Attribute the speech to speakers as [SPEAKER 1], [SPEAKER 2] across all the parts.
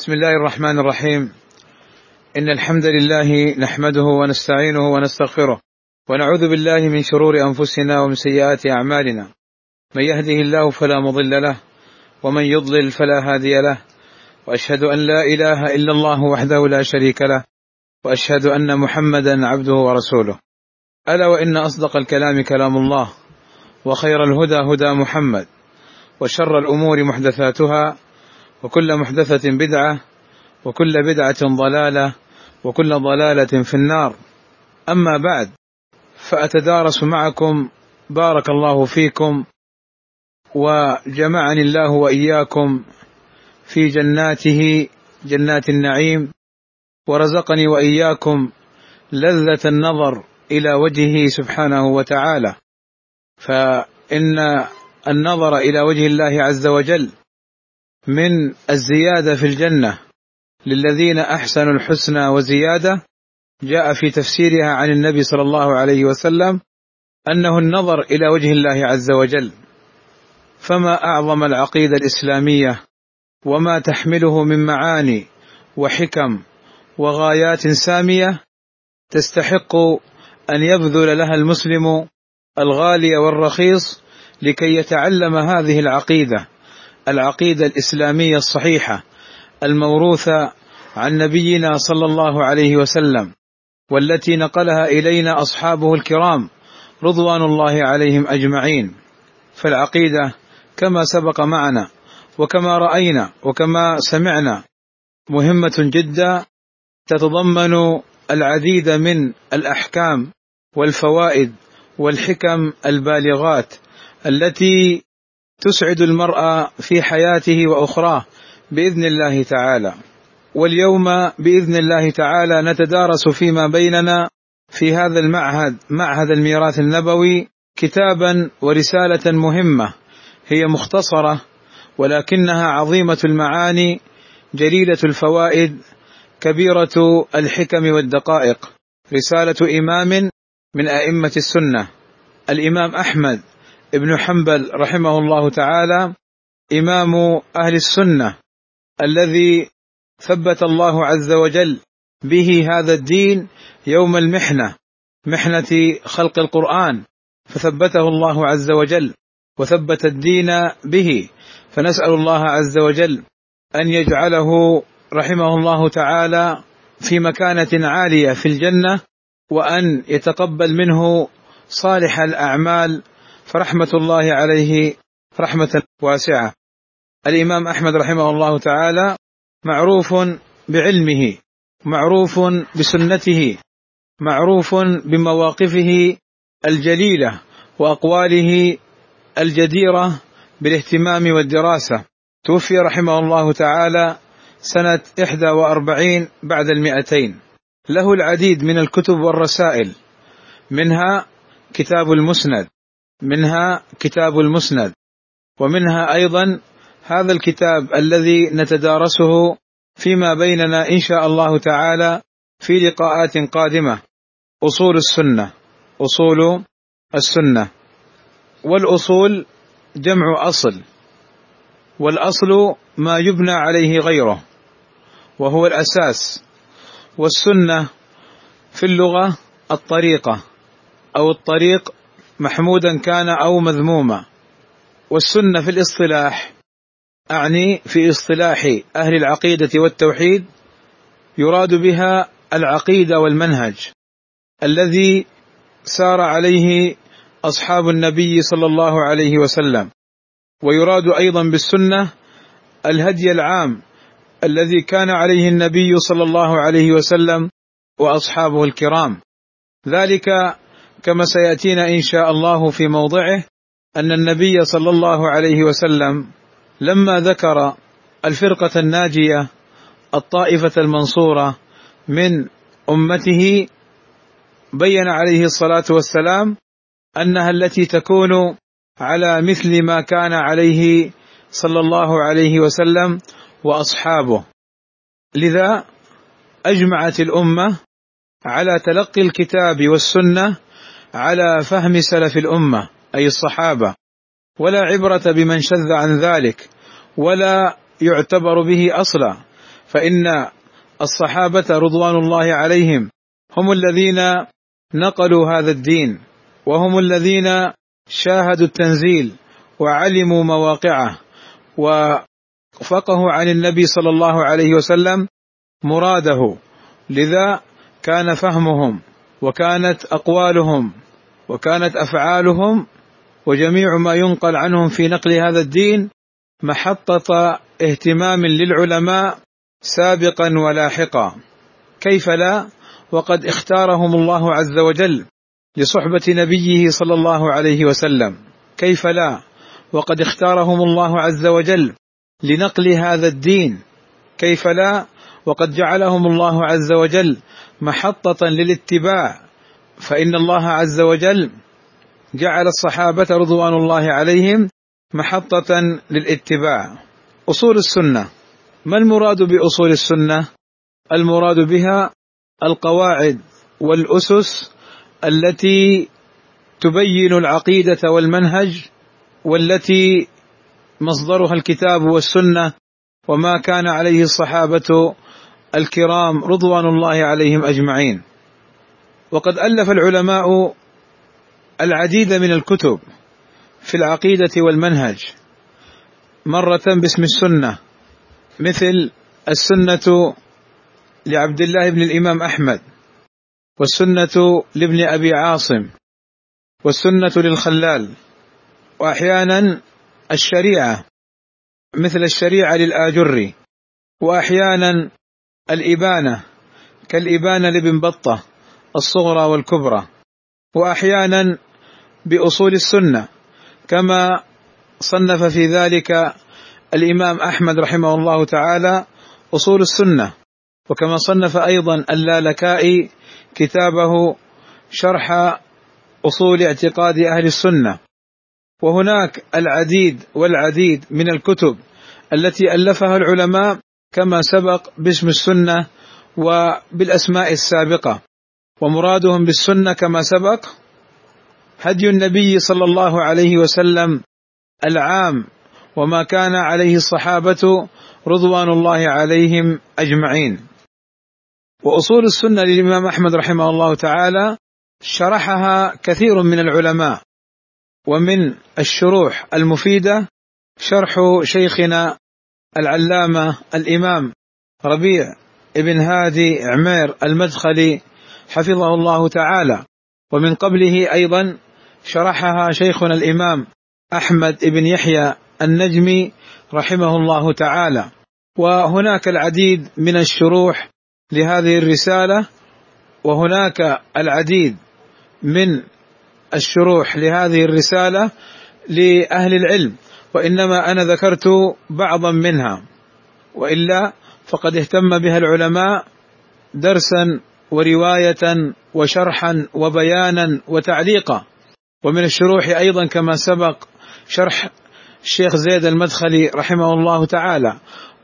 [SPEAKER 1] بسم الله الرحمن الرحيم. إن الحمد لله نحمده ونستعينه ونستغفره ونعوذ بالله من شرور أنفسنا ومن سيئات أعمالنا. من يهده الله فلا مضل له ومن يضلل فلا هادي له، وأشهد أن لا إله إلا الله وحده لا شريك له، وأشهد أن محمدا عبده ورسوله. ألا وإن أصدق الكلام كلام الله، وخير الهدى هدى محمد، وشر الأمور محدثاتها، وكل محدثة بدعة، وكل بدعة ضلالة، وكل ضلالة في النار. أما بعد، فأتدارس معكم بارك الله فيكم وجمعني الله وإياكم في جناته جنات النعيم، ورزقني وإياكم لذة النظر إلى وجهه سبحانه وتعالى، فإن النظر إلى وجه الله عز وجل من الزيادة في الجنة للذين أحسنوا الحسنى وزيادة. جاء في تفسيرها عن النبي صلى الله عليه وسلم أنه النظر إلى وجه الله عز وجل. فما أعظم العقيدة الإسلامية وما تحمله من معاني وحكم وغايات سامية تستحق أن يبذل لها المسلم الغالي والرخيص لكي يتعلم هذه العقيدة الإسلامية الصحيحة الموروثة عن نبينا صلى الله عليه وسلم، والتي نقلها إلينا أصحابه الكرام رضوان الله عليهم أجمعين. فالعقيدة كما سبق معنا وكما رأينا وكما سمعنا مهمة جدا، تتضمن العديد من الأحكام والفوائد والحكم البالغات التي تسعد المرء في حياته وأخراه بإذن الله تعالى. واليوم بإذن الله تعالى نتدارس فيما بيننا في هذا معهد الميراث النبوي كتابا ورسالة مهمة، هي مختصرة ولكنها عظيمة المعاني، جليلة الفوائد، كبيرة الحكم والدقائق. رسالة إمام من أئمة السنة، الإمام أحمد ابن حنبل رحمه الله تعالى، إمام أهل السنة الذي ثبت الله عز وجل به هذا الدين يوم المحنة، محنة خلق القرآن، فثبته الله عز وجل وثبت الدين به. فنسأل الله عز وجل أن يجعله رحمه الله تعالى في مكانة عالية في الجنة، وأن يتقبل منه صالح الأعمال، فرحمة الله عليه رحمة واسعة. الإمام أحمد رحمه الله تعالى معروف بعلمه، معروف بسنته، معروف بمواقفه الجليلة وأقواله الجديرة بالاهتمام والدراسة. توفي رحمه الله تعالى سنة 41 بعد 200. له العديد من الكتب والرسائل، منها كتاب المسند، ومنها أيضا هذا الكتاب الذي نتدارسه فيما بيننا إن شاء الله تعالى في لقاءات قادمة، أصول السنة. والأصول جمع أصل، والأصل ما يبنى عليه غيره وهو الأساس. والسنة في اللغة الطريقة أو الطريق، محمودا كان أو مذموما. والسنة في الاصطلاح، أعني في اصطلاح أهل العقيدة والتوحيد، يراد بها العقيدة والمنهج الذي سار عليه أصحاب النبي صلى الله عليه وسلم. ويراد أيضا بالسنة الهدي العام الذي كان عليه النبي صلى الله عليه وسلم وأصحابه الكرام. ذلك كما سيأتينا إن شاء الله في موضعه، أن النبي صلى الله عليه وسلم لما ذكر الفرقة الناجية الطائفة المنصورة من أمته، بين عليه الصلاة والسلام أنها التي تكون على مثل ما كان عليه صلى الله عليه وسلم وأصحابه. لذا أجمعت الأمة على تلقي الكتاب والسنة على فهم سلف الأمة أي الصحابة، ولا عبرة بمن شذ عن ذلك ولا يعتبر به أصلا، فإن الصحابة رضوان الله عليهم هم الذين نقلوا هذا الدين، وهم الذين شاهدوا التنزيل وعلموا مواقعه وفقهوا عن النبي صلى الله عليه وسلم مراده. لذا كان فهمهم وكانت أقوالهم وكانت أفعالهم وجميع ما ينقل عنهم في نقل هذا الدين محطة اهتمام للعلماء سابقا ولاحقا. كيف لا وقد اختارهم الله عز وجل لصحبة نبيه صلى الله عليه وسلم، كيف لا وقد اختارهم الله عز وجل لنقل هذا الدين، كيف لا وقد جعلهم الله عز وجل محطة للاتباع، فإن الله عز وجل جعل الصحابة رضوان الله عليهم محطة للاتباع. أصول السنة، ما المراد بأصول السنة؟ المراد بها القواعد والأسس التي تبين العقيدة والمنهج، والتي مصدرها الكتاب والسنة وما كان عليه الصحابة الكرام رضوان الله عليهم أجمعين. وقد ألف العلماء العديد من الكتب في العقيدة والمنهج، مرة باسم السنة، مثل السنة لعبد الله بن الإمام أحمد، والسنة لابن أبي عاصم، والسنة للخلال، وأحيانا الشريعة مثل الشريعة للآجري، وأحيانا الإبانة كالإبانة لابن بطة الصغرى والكبرى، وأحيانا بأصول السنة كما صنف في ذلك الإمام أحمد رحمه الله تعالى أصول السنة، وكما صنف أيضا اللالكائي كتابه شرح أصول اعتقاد أهل السنة. وهناك العديد والعديد من الكتب التي ألفها العلماء كما سبق باسم السنة وبالأسماء السابقة. ومرادهم بالسنة كما سبق هدي النبي صلى الله عليه وسلم العام، وما كان عليه الصحابة رضوان الله عليهم أجمعين. وأصول السنة للإمام أحمد رحمه الله تعالى شرحها كثير من العلماء، ومن الشروح المفيدة شرح شيخنا العلامة الإمام ربيع ابن هادي عمير المدخلي حفظه الله تعالى، ومن قبله أيضا شرحها شيخنا الإمام أحمد ابن يحيى النجمي رحمه الله تعالى. وهناك العديد من الشروح لهذه الرسالة، وهناك العديد من الشروح لهذه الرسالة لأهل العلم، وإنما أنا ذكرت بعضا منها، وإلا فقد اهتم بها العلماء درسا ورواية وشرحا وبيانا وتعليقا. ومن الشروح أيضا كما سبق شرح الشيخ زيد المدخلي رحمه الله تعالى،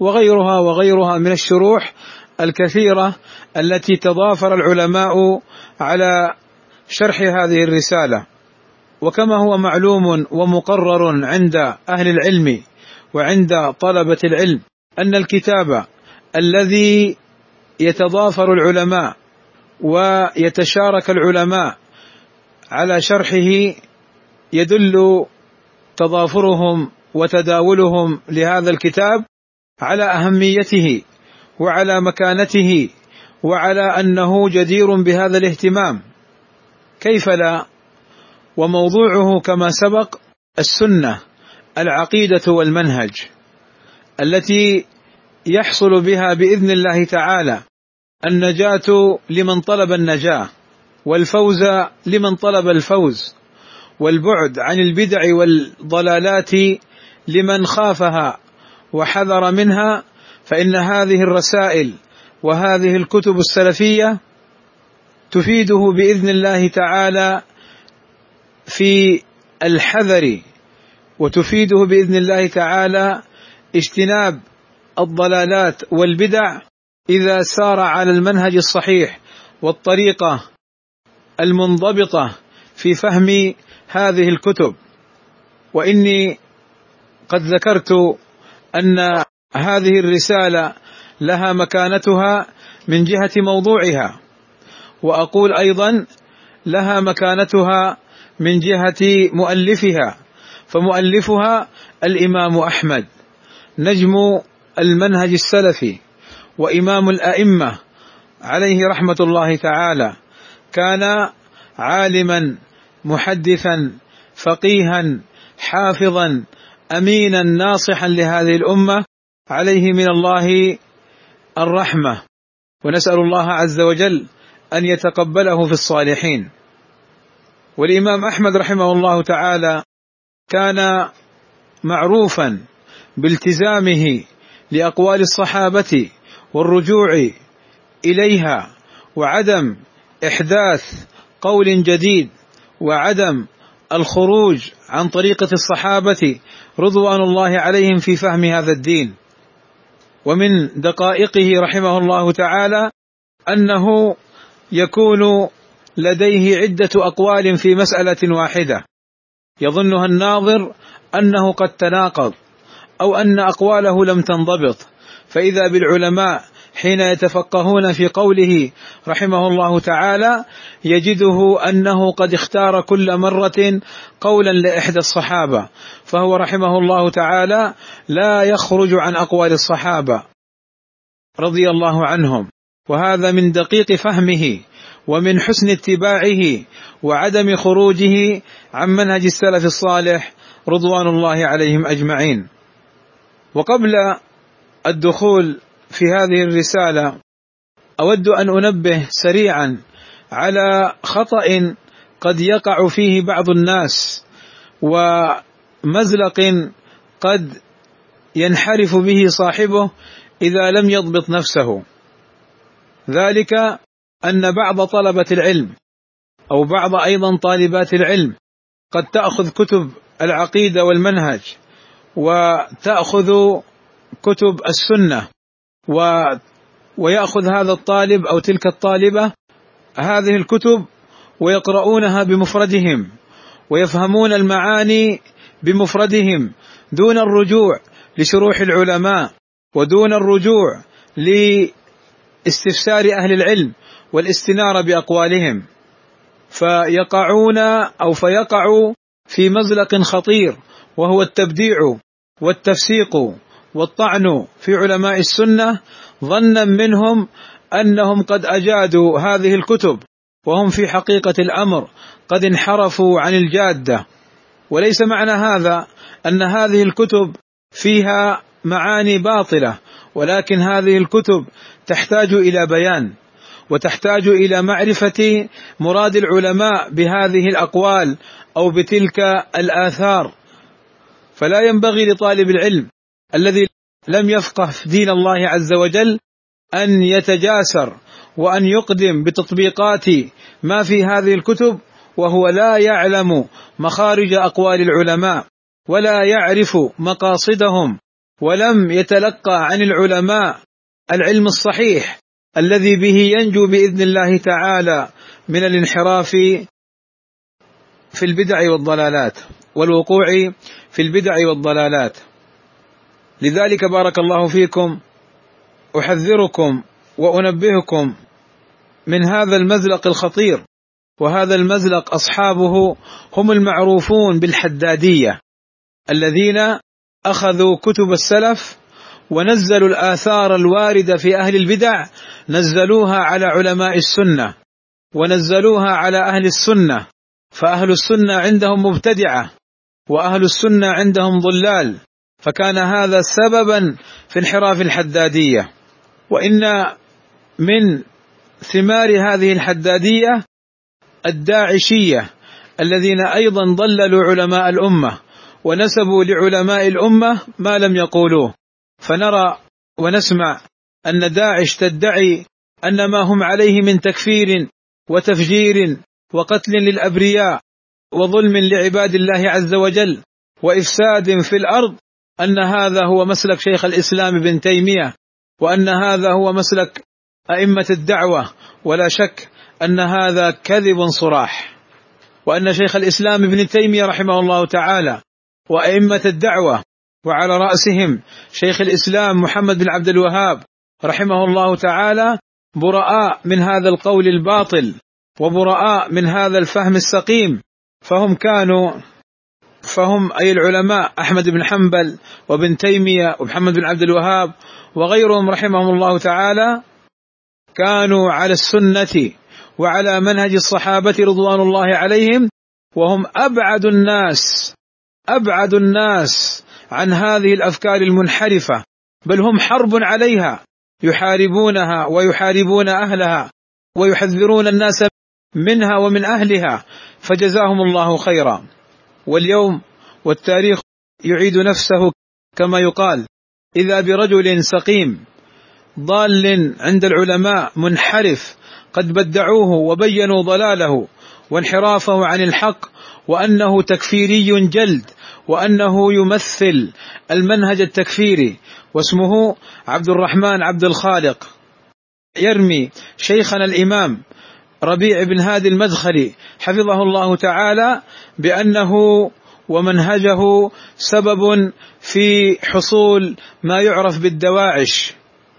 [SPEAKER 1] وغيرها من الشروح الكثيرة التي تضافر العلماء على شرح هذه الرسالة. وكما هو معلوم ومقرر عند أهل العلم وعند طلبة العلم أن الكتاب الذي يتضافر العلماء ويتشارك العلماء على شرحه يدل تضافرهم وتداولهم لهذا الكتاب على أهميته وعلى مكانته وعلى أنه جدير بهذا الاهتمام. كيف لا؟ وموضوعه كما سبق السنة، العقيدة والمنهج، التي يحصل بها بإذن الله تعالى النجاة لمن طلب النجاة، والفوز لمن طلب الفوز، والبعد عن البدع والضلالات لمن خافها وحذر منها. فإن هذه الرسائل وهذه الكتب السلفية تفيده بإذن الله تعالى في الحذر، وتفيده بإذن الله تعالى اجتناب الضلالات والبدع إذا سار على المنهج الصحيح والطريقة المنضبطة في فهم هذه الكتب. وإني قد ذكرت أن هذه الرسالة لها مكانتها من جهة موضوعها، وأقول أيضا لها مكانتها من جهة مؤلفها، فمؤلفها الإمام أحمد نجم المنهج السلفي وإمام الأئمة عليه رحمة الله تعالى، كان عالما محدثا فقيها حافظا أمينا ناصحا لهذه الأمة، عليه من الله الرحمة، ونسأل الله عز وجل أن يتقبله في الصالحين. والإمام أحمد رحمه الله تعالى كان معروفا بالتزامه لأقوال الصحابة والرجوع إليها، وعدم إحداث قول جديد، وعدم الخروج عن طريقة الصحابة رضوان الله عليهم في فهم هذا الدين. ومن دقائقه رحمه الله تعالى أنه يكون لديه عدة أقوال في مسألة واحدة يظنها الناظر أنه قد تناقض أو أن أقواله لم تنضبط، فإذا بالعلماء حين يتفقهون في قوله رحمه الله تعالى يجده أنه قد اختار كل مرة قولا لإحدى الصحابة، فهو رحمه الله تعالى لا يخرج عن أقوال الصحابة رضي الله عنهم، وهذا من دقيق فهمه ومن حسن اتباعه وعدم خروجه عن منهج السلف الصالح رضوان الله عليهم أجمعين. وقبل الدخول في هذه الرسالة أود أن أنبه سريعا على خطأ قد يقع فيه بعض الناس، ومزلق قد ينحرف به صاحبه إذا لم يضبط نفسه، ذلك أن بعض طلبة العلم أو بعض أيضا طالبات العلم قد تأخذ كتب العقيدة والمنهج وتأخذ كتب السنة، ويأخذ هذا الطالب أو تلك الطالبة هذه الكتب ويقرؤونها بمفردهم ويفهمون المعاني بمفردهم دون الرجوع لشروح العلماء ودون الرجوع لاستفسار أهل العلم والاستنارة بأقوالهم، فيقعون أو فيقعوا في مزلق خطير، وهو التبديع والتفسيق والطعن في علماء السنة ظنا منهم أنهم قد أجادوا هذه الكتب، وهم في حقيقة الأمر قد انحرفوا عن الجادة. وليس معنى هذا أن هذه الكتب فيها معاني باطلة، ولكن هذه الكتب تحتاج إلى بيان وتحتاج إلى معرفة مراد العلماء بهذه الأقوال أو بتلك الآثار، فلا ينبغي لطالب العلم الذي لم يفقه في دين الله عز وجل أن يتجاسر وأن يقدم بتطبيقات ما في هذه الكتب وهو لا يعلم مخارج أقوال العلماء ولا يعرف مقاصدهم، ولم يتلقى عن العلماء العلم الصحيح الذي به ينجو بإذن الله تعالى من الانحراف في البدع والضلالات والوقوع في البدع والضلالات. لذلك بارك الله فيكم أحذركم وأنبهكم من هذا المزلق الخطير، وهذا المزلق أصحابه هم المعروفون بالحدادية، الذين أخذوا كتب السلف ونزلوا الآثار الواردة في أهل البدع، نزلوها على علماء السنة ونزلوها على أهل السنة، فأهل السنة عندهم مبتدعة وأهل السنة عندهم ضلال، فكان هذا سببا في انحراف الحدادية. وإن من ثمار هذه الحدادية الداعشية الذين أيضا ضللوا علماء الأمة ونسبوا لعلماء الأمة ما لم يقولوه، فنرى ونسمع أن داعش تدعي أن ما هم عليه من تكفير وتفجير وقتل للأبرياء وظلم لعباد الله عز وجل وإفساد في الأرض، أن هذا هو مسلك شيخ الإسلام ابن تيمية، وأن هذا هو مسلك أئمة الدعوة، ولا شك أن هذا كذب صراح، وأن شيخ الإسلام ابن تيمية رحمه الله تعالى وأئمة الدعوة وعلى رأسهم شيخ الإسلام محمد بن عبد الوهاب
[SPEAKER 2] رحمه الله تعالى براء من هذا القول الباطل وبراء من هذا الفهم السقيم، فهم أي العلماء أحمد بن حنبل وابن تيمية ومحمد بن عبد الوهاب وغيرهم رحمهم الله تعالى كانوا على السنة وعلى منهج الصحابة رضوان الله عليهم، وهم أبعد الناس عن هذه الأفكار المنحرفة، بل هم حرب عليها، يحاربونها ويحاربون أهلها ويحذرون الناس منها ومن أهلها، فجزاهم الله خيرا. واليوم والتاريخ يعيد نفسه كما يقال: إذا برجل سقيم ضال عند العلماء منحرف قد بدعوه وبينوا ضلاله وانحرافه عن الحق، وأنه تكفيري جلد، وأنه يمثل المنهج التكفيري، واسمه عبد الرحمن عبد الخالق، يرمي شيخنا الإمام ربيع بن هادي المدخلي حفظه الله تعالى بأنه ومنهجه سبب في حصول ما يعرف بالدواعش.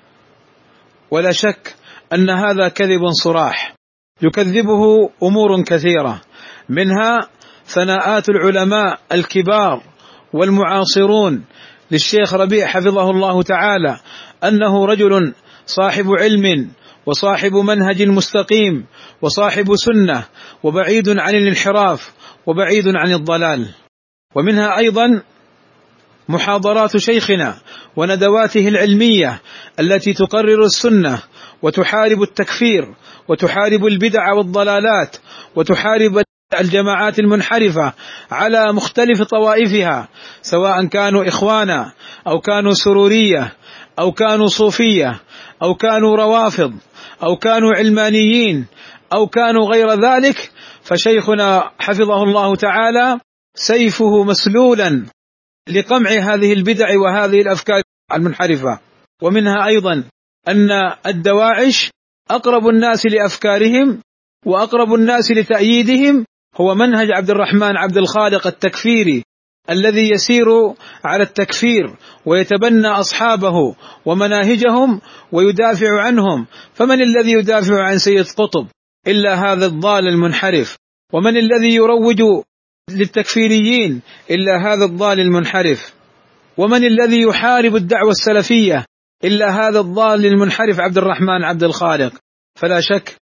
[SPEAKER 2] ولا شك أن هذا كذب صراح يكذبه أمور كثيرة، منها ثناءات العلماء الكبار والمعاصرون للشيخ ربيع حفظه الله تعالى أنه رجل صاحب علم وصاحب منهج مستقيم وصاحب سنة وبعيد عن الانحراف وبعيد عن الضلال. ومنها أيضا محاضرات شيخنا وندواته العلمية التي تقرر السنة وتحارب التكفير وتحارب البدع والضلالات وتحارب الجماعات المنحرفة على مختلف طوائفها، سواء كانوا إخوانا أو كانوا سرورية أو كانوا صوفية أو كانوا روافض أو كانوا علمانيين أو كانوا غير ذلك، فشيخنا حفظه الله تعالى سيفه مسلولا لقمع هذه البدع وهذه الأفكار المنحرفة. ومنها أيضا أن الدواعش أقرب الناس لأفكارهم وأقرب الناس لتأييدهم هو منهج عبد الرحمن عبد الخالق التكفيري، الذي يسير على التكفير ويتبنى أصحابه ومناهجهم ويدافع عنهم. فمن الذي يدافع عن سيد قطب إلا هذا الضال المنحرف؟ ومن الذي يروج للتكفيريين إلا هذا الضال المنحرف؟ ومن الذي يحارب الدعوة السلفية إلا هذا الضال المنحرف عبد الرحمن عبد الخالق؟ فلا شك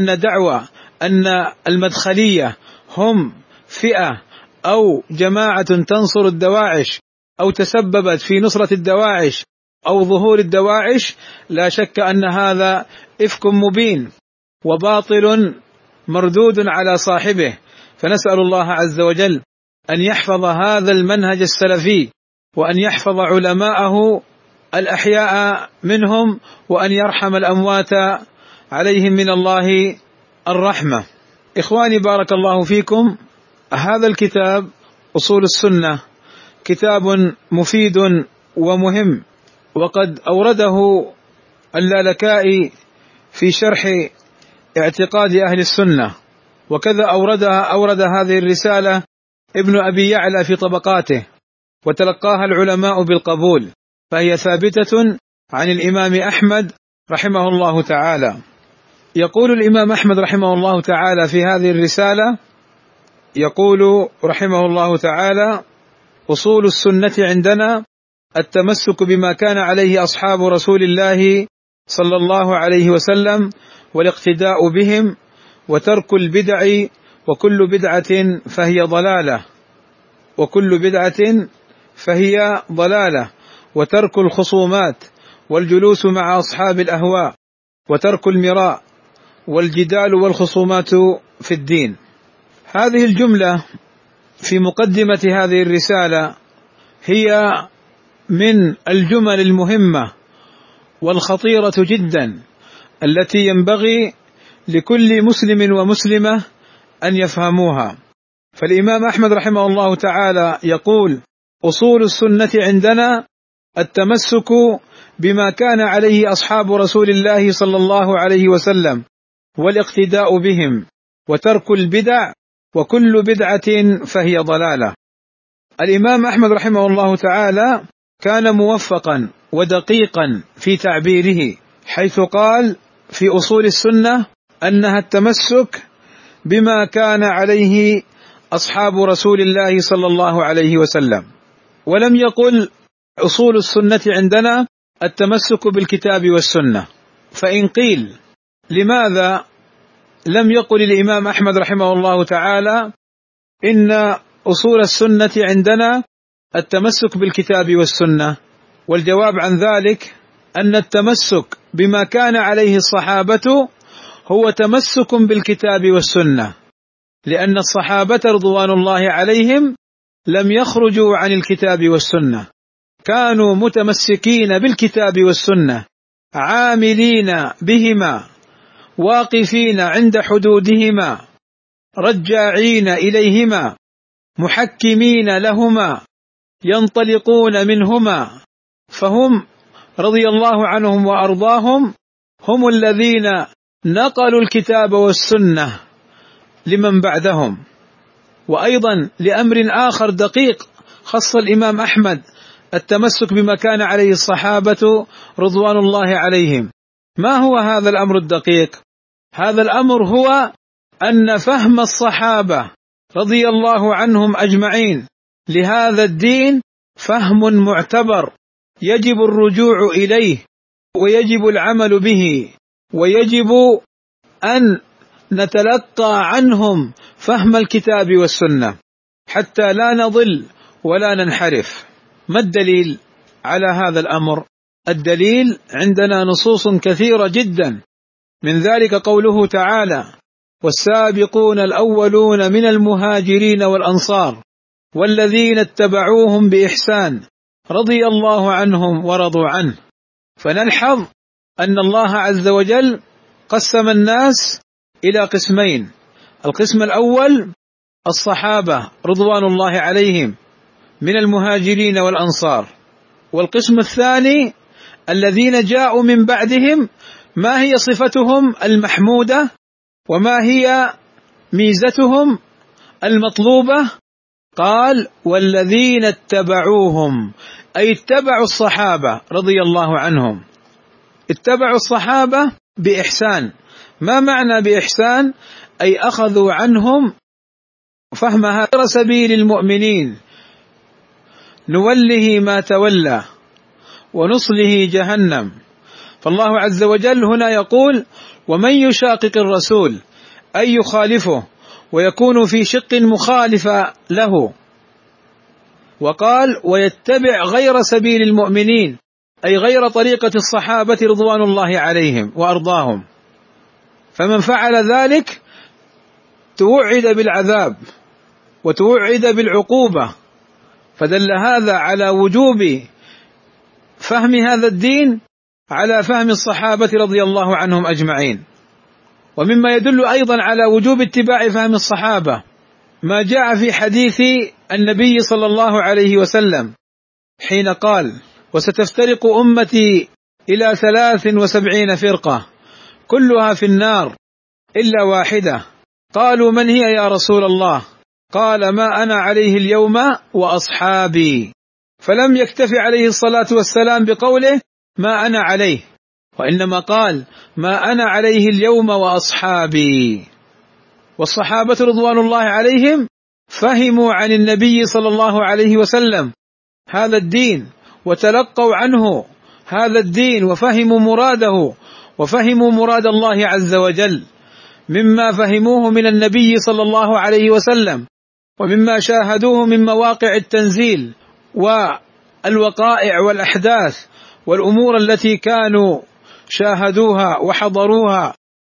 [SPEAKER 2] أن المدخلية هم فئة أو جماعة تنصر الدواعش أو تسببت في نصرة الدواعش أو ظهور الدواعش، لا شك أن هذا إفك مبين وباطل مردود على صاحبه. فنسأل الله عز وجل أن يحفظ هذا المنهج السلفي وأن يحفظ علماءه الأحياء منهم وأن يرحم الأموات عليهم من الله الرحمة. إخواني بارك الله فيكم، هذا الكتاب أصول السنة كتاب مفيد ومهم، وقد أورده اللالكائي في شرح اعتقاد أهل السنة، وكذا أورد هذه الرسالة ابن أبي يعلى في طبقاته، وتلقاها العلماء بالقبول، فهي ثابتة عن الإمام أحمد رحمه الله تعالى. يقول الإمام أحمد رحمه الله تعالى في هذه الرسالة، يقول رحمه الله تعالى: أصول السنة عندنا التمسك بما كان عليه أصحاب رسول الله صلى الله عليه وسلم والاقتداء بهم، وترك البدع، وكل بدعة فهي ضلالة، وترك الخصومات والجلوس مع أصحاب الأهواء، وترك المراء والجدال والخصومات في الدين. هذه الجملة في مقدمة هذه الرسالة هي من الجمل المهمة والخطيرة جدا التي ينبغي لكل مسلم ومسلمة أن يفهموها. فالإمام أحمد رحمه الله تعالى يقول: أصول السنة عندنا التمسك بما كان عليه أصحاب رسول الله صلى الله عليه وسلم والاقتداء بهم، وترك البدع، وكل بدعة فهي ضلالة. الإمام أحمد رحمه الله تعالى كان موفقا ودقيقا في تعبيره، حيث قال في أصول السنة أنها التمسك بما كان عليه أصحاب رسول الله صلى الله عليه وسلم، ولم يقل أصول السنة عندنا التمسك بالكتاب والسنة. فإن قيل لماذا لم يقل الإمام أحمد رحمه الله تعالى إن أصول السنة عندنا التمسك بالكتاب والسنة؟ والجواب عن ذلك أن التمسك بما كان عليه الصحابة هو تمسك بالكتاب والسنة، لأن الصحابة رضوان الله عليهم لم يخرجوا عن الكتاب والسنة، كانوا متمسكين بالكتاب والسنة، عاملين بهما، واقفين عند حدودهما، رجاعين إليهما، محكمين لهما، ينطلقون منهما. فهم رضي الله عنهم وأرضاهم هم الذين نقلوا الكتاب والسنة لمن بعدهم. وأيضا لأمر آخر دقيق خص الإمام أحمد التمسك بما كان عليه الصحابة رضوان الله عليهم. ما هو هذا الأمر الدقيق؟ هذا الأمر هو أن فهم الصحابة رضي الله عنهم أجمعين لهذا الدين فهم معتبر، يجب الرجوع إليه ويجب العمل به، ويجب أن نتلقى عنهم فهم الكتاب والسنة حتى لا نضل ولا ننحرف. ما الدليل على هذا الأمر؟ الدليل عندنا نصوص كثيرة جدا، من ذلك قوله تعالى: والسابقون الأولون من المهاجرين والأنصار والذين اتبعوهم بإحسان رضي الله عنهم ورضوا عنه. فنلحظ أن الله عز وجل قسم الناس إلى قسمين: القسم الأول الصحابة رضوان الله عليهم من المهاجرين والأنصار، والقسم الثاني الذين جاءوا من بعدهم. ما هي صفتهم المحمودة وما هي ميزتهم المطلوبة؟ قال: والذين اتبعوهم، أي اتبعوا الصحابة رضي الله عنهم، اتبعوا الصحابة بإحسان. ما معنى بإحسان؟ أي أخذوا عنهم فهم هذا سبيل المؤمنين، نوله ما تولى ونصله جهنم. فالله عز وجل هنا يقول: ومن يشاقق الرسول، أي يخالفه ويكون في شق مخالف له. وقال: ويتبع غير سبيل المؤمنين، أي غير طريقة الصحابة رضوان الله عليهم وأرضاهم. فمن فعل ذلك توعد بالعذاب وتوعد بالعقوبة. فدل هذا على وجوب فهم هذا الدين على فهم الصحابة رضي الله عنهم أجمعين. ومما يدل أيضا على وجوب اتباع فهم الصحابة ما جاء في حديث النبي صلى الله عليه وسلم حين قال: وستفترق أمتي إلى 73 فرقة كلها في النار إلا واحدة. قالوا: من هي يا رسول الله؟ قال: ما أنا عليه اليوم وأصحابي. فلم يكتف عليه الصلاة والسلام بقوله ما أنا عليه، وإنما قال: ما أنا عليه اليوم وأصحابي. والصحابة رضوان الله عليهم فهموا عن النبي صلى الله عليه وسلم هذا الدين، وتلقوا عنه هذا الدين، وفهموا مراده، وفهموا مراد الله عز وجل مما فهموه من النبي صلى الله عليه وسلم، ومما شاهدوه من مواقع التنزيل والوقائع والأحداث والأمور التي كانوا شاهدوها وحضروها،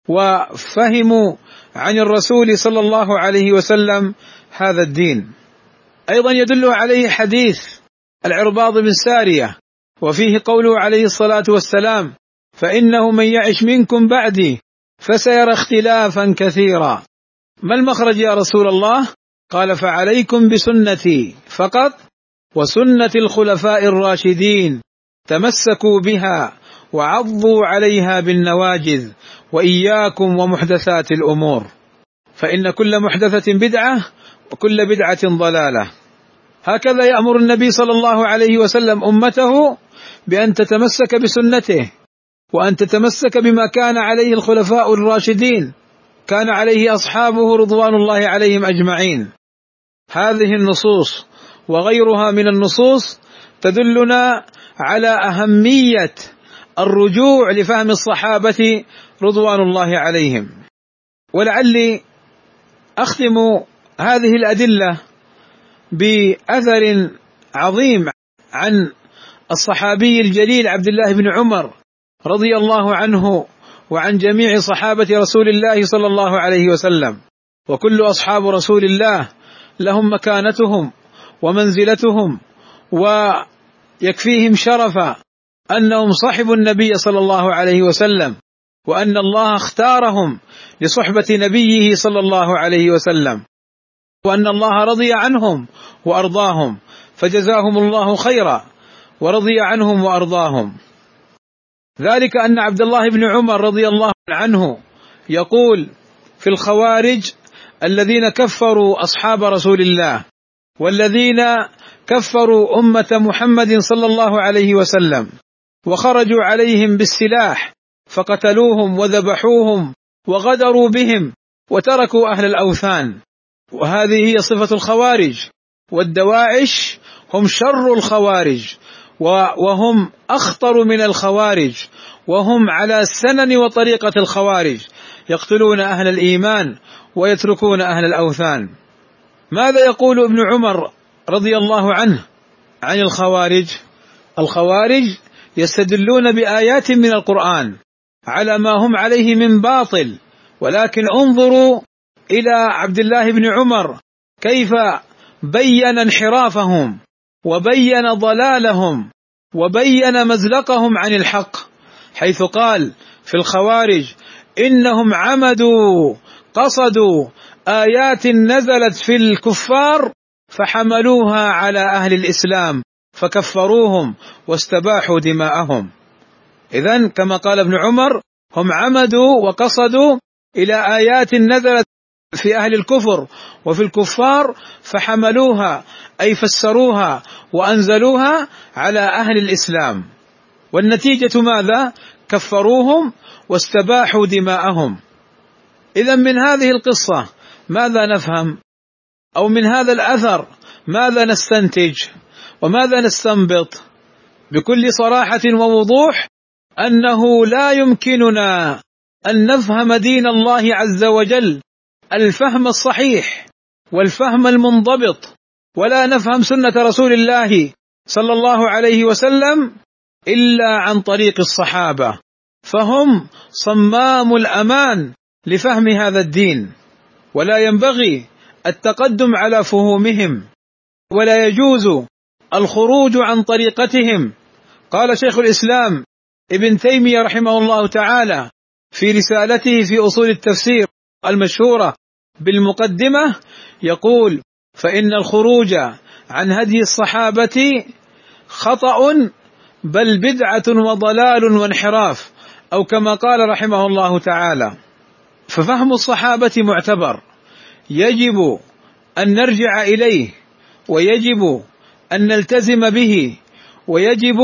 [SPEAKER 2] وفهموا عن الرسول صلى الله عليه وسلم هذا الدين. أيضا يدل عليه حديث العرباض بن سارية، وفيه قوله عليه الصلاة والسلام: فإنه من يعش منكم بعدي فسيرى اختلافا كثيرا. ما المخرج يا رسول الله؟ قال: فعليكم بسنتي فقط وسنة الخلفاء الراشدين، تمسكوا بها وعضوا عليها بالنواجذ، وإياكم ومحدثات الأمور، فإن كل محدثة بدعة وكل بدعة ضلالة. هكذا يأمر النبي صلى الله عليه وسلم أمته بأن تتمسك بسنته وأن تتمسك بما كان عليه الخلفاء الراشدين، كان عليه أصحابه رضوان الله عليهم أجمعين. هذه النصوص وغيرها من النصوص تدلنا على أهمية الرجوع لفهم الصحابة رضوان الله عليهم. ولعلي أختم هذه الأدلة بأثر عظيم عن الصحابي الجليل عبد الله بن عمر رضي الله عنه وعن جميع صحابة رسول الله صلى الله عليه وسلم. وكل أصحاب رسول الله لهم مكانتهم ومنزلتهم، ويكفيهم شرفا أنهم صحبوا النبي صلى الله عليه وسلم، وأن الله اختارهم لصحبة نبيه صلى الله عليه وسلم، وأن الله رضي عنهم وأرضاهم، فجزاهم الله خيرا ورضي عنهم وأرضاهم. ذلك أن عبد الله بن عمر رضي الله عنه يقول في الخوارج الذين كفروا أصحاب رسول الله والذين كفروا أمة محمد صلى الله عليه وسلم وخرجوا عليهم بالسلاح فقتلوهم وذبحوهم وغدروا بهم وتركوا أهل الأوثان. وهذه هي صفة الخوارج، والدواعش هم شر الخوارج، وهم أخطر من الخوارج، وهم على سنن وطريقة الخوارج، يقتلون أهل الإيمان ويتركون أهل الأوثان. ماذا يقول ابن عمر رضي الله عنه عن الخوارج؟ الخوارج يستدلون بآيات من القرآن على ما هم عليه من باطل، ولكن انظروا إلى عبد الله بن عمر كيف بين انحرافهم وبين ضلالهم وبين مزلقهم عن الحق، حيث قال في الخوارج إنهم عمدوا قصدوا آيات نزلت في الكفار فحملوها على أهل الإسلام فكفروهم واستباحوا دماءهم. إذن كما قال ابن عمر هم عمدوا وقصدوا إلى آيات نزلت في أهل الكفر وفي الكفار فحملوها أي فسروها وأنزلوها على أهل الإسلام، والنتيجة ماذا؟ كفروهم واستباحوا دماءهم. إذن من هذه القصة ماذا نفهم؟ أو من هذا الأثر ماذا نستنتج وماذا نستنبط؟ بكل صراحة ووضوح أنه لا يمكننا أن نفهم دين الله عز وجل الفهم الصحيح والفهم المنضبط، ولا نفهم سنة رسول الله صلى الله عليه وسلم إلا عن طريق الصحابة، فهم صمام الأمان لفهم هذا الدين، ولا ينبغي التقدم على فهومهم، ولا يجوز الخروج عن طريقتهم. قال شيخ الإسلام ابن تيمية رحمه الله تعالى في رسالته في أصول التفسير المشهورة بالمقدمة يقول: فإن الخروج عن هدي الصحابة خطأ بل بدعة وضلال وانحراف، أو كما قال رحمه الله تعالى. ففهم الصحابة معتبر، يجب أن نرجع إليه، ويجب أن نلتزم به، ويجب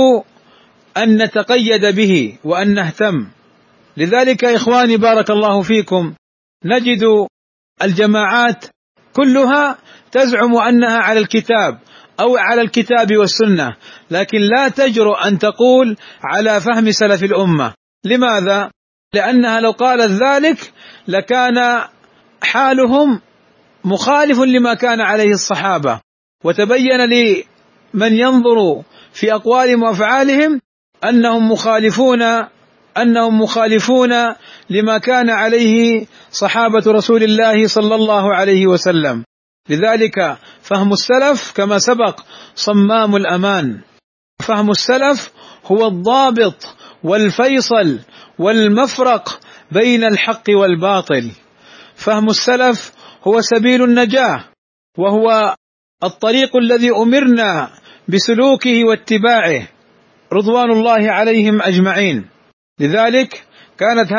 [SPEAKER 2] أن نتقيد به وأن نهتم. لذلك إخواني بارك الله فيكم نجد الجماعات كلها تزعم أنها على الكتاب أو على الكتاب والسنة، لكن لا تجرؤ أن تقول على فهم سلف الأمة. لماذا؟ لأنها لو قالت ذلك لكان حالهم مخالف لما كان عليه الصحابة، وتبين لمن ينظر في أقوالهم وأفعالهم أنهم مخالفون لما كان عليه صحابة رسول الله صلى الله عليه وسلم. لذلك فهم السلف كما سبق صمام الأمان، فهم السلف هو الضابط والفيصل والمفرق بين الحق والباطل. فهم السلف هو سبيل النجاة، وهو الطريق الذي أمرنا بسلوكه واتباعه رضوان الله عليهم أجمعين. لذلك كانت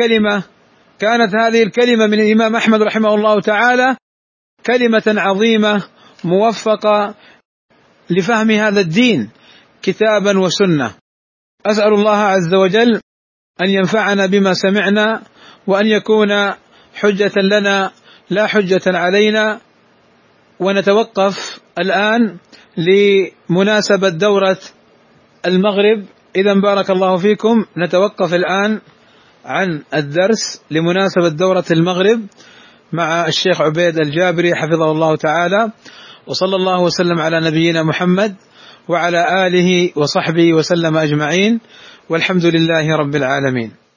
[SPEAKER 2] هذه الكلمة من الإمام أحمد رحمه الله تعالى كلمة عظيمة موفقة لفهم هذا الدين كتابا وسنة. أسأل الله عز وجل أن ينفعنا بما سمعنا، وأن يكون حجة لنا لا حجة علينا. ونتوقف الآن لمناسبة دورة المغرب. إذا بارك الله فيكم، نتوقف الآن عن الدرس لمناسبة دورة المغرب مع الشيخ عبيد الجابري حفظه الله تعالى، وصلى الله وسلم على نبينا محمد وعلى آله وصحبه وسلم أجمعين، والحمد لله رب العالمين.